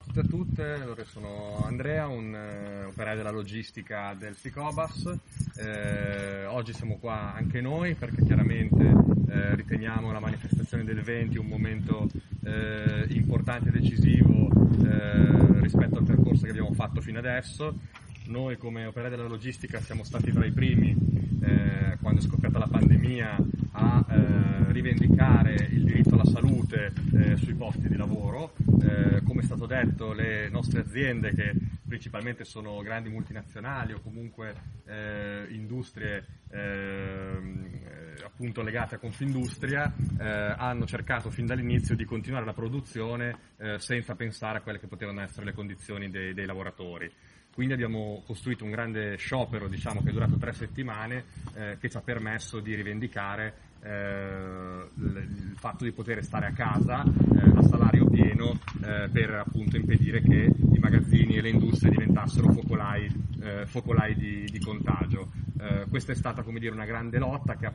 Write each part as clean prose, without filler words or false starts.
tutti e a tutte, allora sono Andrea, un operaio della logistica del Ficobas. Oggi siamo qua anche noi perché chiaramente riteniamo la manifestazione del 20 un momento importante e decisivo rispetto al percorso che abbiamo fatto fino adesso. Noi come operai della logistica siamo stati tra i primi, quando è scoppiata la pandemia, a rivendicare il diritto alla salute sui posti di lavoro. Come è stato detto, le nostre aziende, che principalmente sono grandi multinazionali o comunque industrie appunto legate a Confindustria, hanno cercato fin dall'inizio di continuare la produzione senza pensare a quelle che potevano essere le condizioni dei lavoratori. Quindi abbiamo costruito un grande sciopero, diciamo, che è durato 3 settimane, che ci ha permesso di rivendicare il fatto di poter stare a casa a salario pieno per appunto impedire che i magazzini e le industrie diventassero focolai di contagio. Questa è stata, come dire, una grande lotta che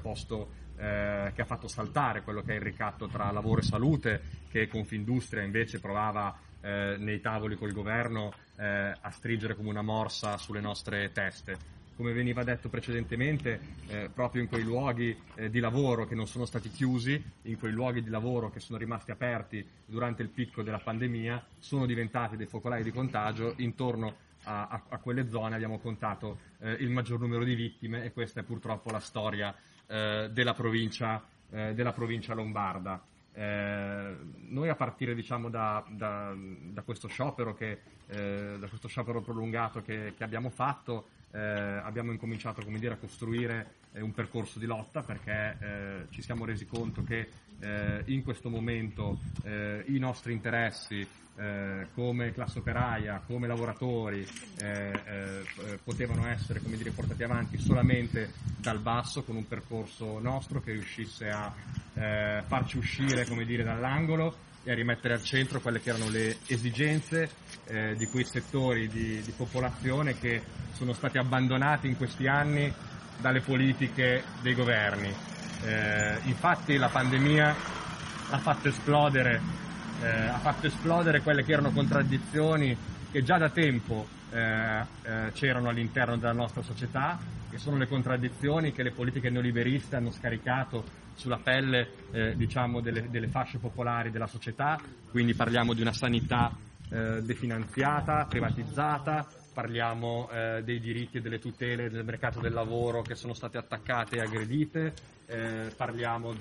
ha fatto saltare quello che è il ricatto tra lavoro e salute, che Confindustria invece provava nei tavoli col governo a stringere come una morsa sulle nostre teste. Come veniva detto precedentemente, proprio in quei luoghi di lavoro che non sono stati chiusi, in quei luoghi di lavoro che sono rimasti aperti durante il picco della pandemia, sono diventati dei focolai di contagio. Intorno a quelle zone abbiamo contato il maggior numero di vittime, e questa è purtroppo la storia della provincia lombarda. Noi, a partire, diciamo, da questo sciopero da questo sciopero prolungato che abbiamo fatto, abbiamo incominciato, come dire, a costruire un percorso di lotta, perché ci siamo resi conto che in questo momento i nostri interessi come classe operaia, come lavoratori, potevano essere, come dire, portati avanti solamente dal basso, con un percorso nostro che riuscisse a farci uscire, come dire, dall'angolo e a rimettere al centro quelle che erano le esigenze di quei settori di popolazione che sono stati abbandonati in questi anni dalle politiche dei governi. Infatti la pandemia ha fatto esplodere quelle che erano contraddizioni che già da tempo c'erano all'interno della nostra società, che sono le contraddizioni che le politiche neoliberiste hanno scaricato sulla pelle diciamo delle fasce popolari della società. Quindi parliamo di una sanità definanziata, privatizzata, parliamo dei diritti e delle tutele del mercato del lavoro che sono state attaccate e aggredite, parliamo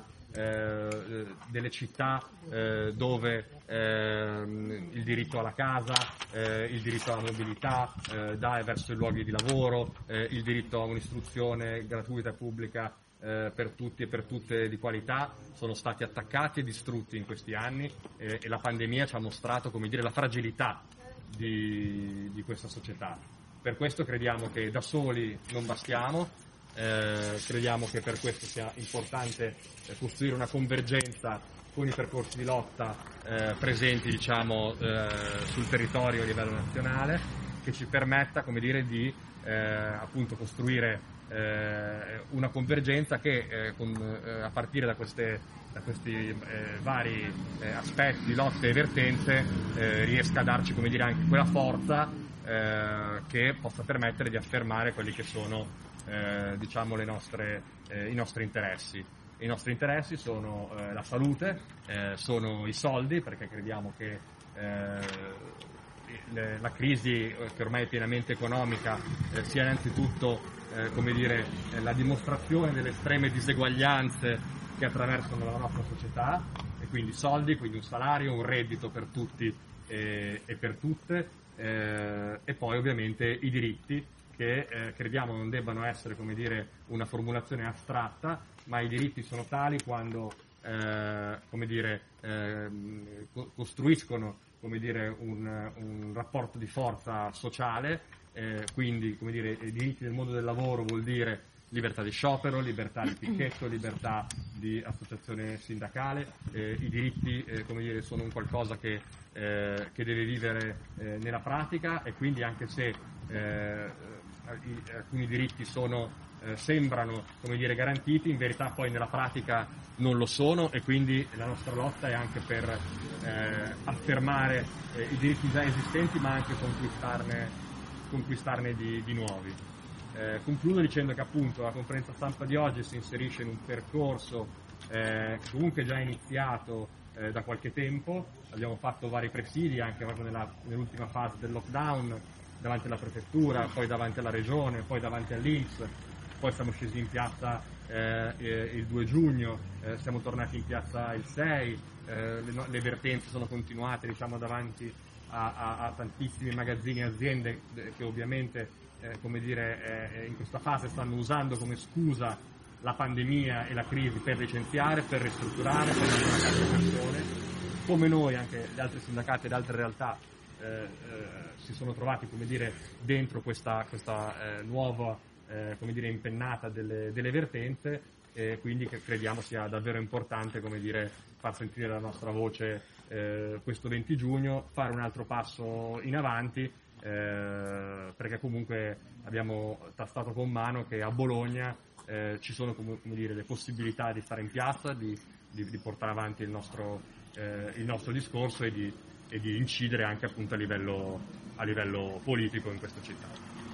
delle città dove il diritto alla casa, il diritto alla mobilità verso i luoghi di lavoro, il diritto a un'istruzione gratuita e pubblica per tutti e per tutte di qualità sono stati attaccati e distrutti in questi anni, e la pandemia ci ha mostrato, come dire, la fragilità di questa società. Per questo crediamo che da soli non bastiamo, crediamo che per questo sia importante costruire una convergenza con i percorsi di lotta presenti, diciamo, sul territorio a livello nazionale, che ci permetta, come dire, di appunto costruire una convergenza che a partire da questi vari aspetti, lotte e vertenze, riesca a darci, come dire, anche quella forza che possa permettere di affermare quelli che sono diciamo i nostri interessi. I nostri interessi sono la salute, sono i soldi, perché crediamo che la crisi, che ormai è pienamente economica, sia innanzitutto come dire, la dimostrazione delle estreme diseguaglianze che attraversano la nostra società, e quindi soldi, quindi un salario, un reddito per tutti e per tutte, e poi ovviamente i diritti, che crediamo non debbano essere, come dire, una formulazione astratta, ma i diritti sono tali quando come dire, costruiscono, come dire, un rapporto di forza sociale. Quindi, come dire, i diritti del mondo del lavoro vuol dire libertà di sciopero, libertà di picchetto, libertà di associazione sindacale. I diritti, come dire, sono un qualcosa che deve vivere nella pratica, e quindi, anche se alcuni diritti sembrano, come dire, garantiti, in verità poi nella pratica non lo sono, e quindi la nostra lotta è anche per affermare i diritti già esistenti, ma anche conquistarne di nuovi. Concludo dicendo che appunto la conferenza stampa di oggi si inserisce in un percorso che comunque è già iniziato da qualche tempo. Abbiamo fatto vari presidi anche proprio nell'ultima fase del lockdown, davanti alla prefettura, poi davanti alla regione, poi davanti all'INPS, poi siamo scesi in piazza il 2 giugno, siamo tornati in piazza il 6, le vertenze sono continuate, diciamo, davanti a tantissimi magazzini e aziende che ovviamente come dire, in questa fase stanno usando come scusa la pandemia e la crisi per licenziare, per ristrutturare, per mandare a casa le persone. Come noi, anche gli altri sindacati ed altre realtà si sono trovati, come dire, dentro questa nuova come dire, impennata delle vertenze, quindi che crediamo sia davvero importante, come dire, far sentire la nostra voce questo 20 giugno, fare un altro passo in avanti, perché comunque abbiamo tastato con mano che a Bologna ci sono, come dire, le possibilità di stare in piazza, di portare avanti il nostro discorso e di incidere anche appunto a livello politico in questa città.